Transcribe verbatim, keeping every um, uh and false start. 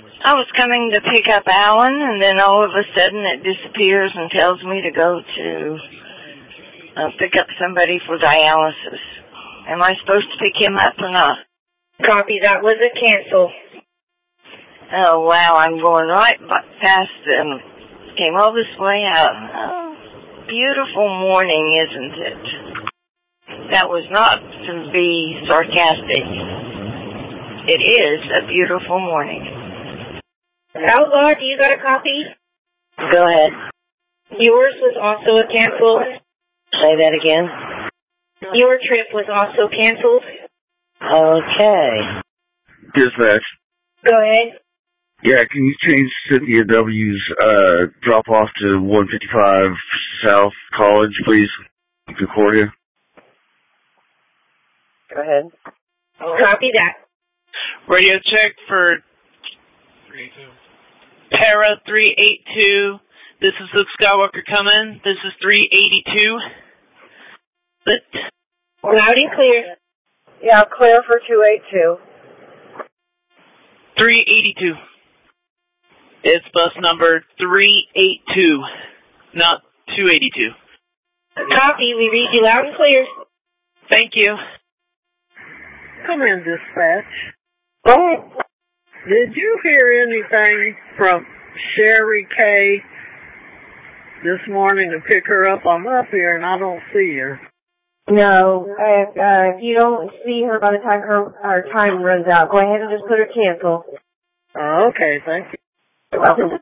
I was coming to pick up Alan, and then all of a sudden it disappears and tells me to go to uh, pick up somebody for dialysis. Am I supposed to pick him up or not? Copy, that was a cancel. Oh, wow, I'm going right past them. Came all this way out. Oh, beautiful morning, isn't it? That was not to be sarcastic. It is a beautiful morning. Outlaw, do you got a copy? Go ahead. Yours was also a cancel. Say that again. Your trip was also canceled. Okay. Dispatch. Go ahead. Yeah, can you change Cynthia W's uh, drop-off to one fifty-five South College, please? Concordia. Go ahead. Copy that. Radio check for Para three eighty-two. This is Luke Skywalker coming. This is three eighty-two. But loud and clear. Yeah, clear for two eighty-two. three eighty-two. It's bus number three eighty-two, not two eighty-two. Copy. We read you loud and clear. Thank you. Come in, dispatch. Oh. Did you hear anything from Sherry Kay this morning to pick her up? I'm up here and I don't see her. No, if, uh, if you don't see her by the time her, her time runs out, go ahead and just put her cancel. Oh, okay, thank you. You're welcome.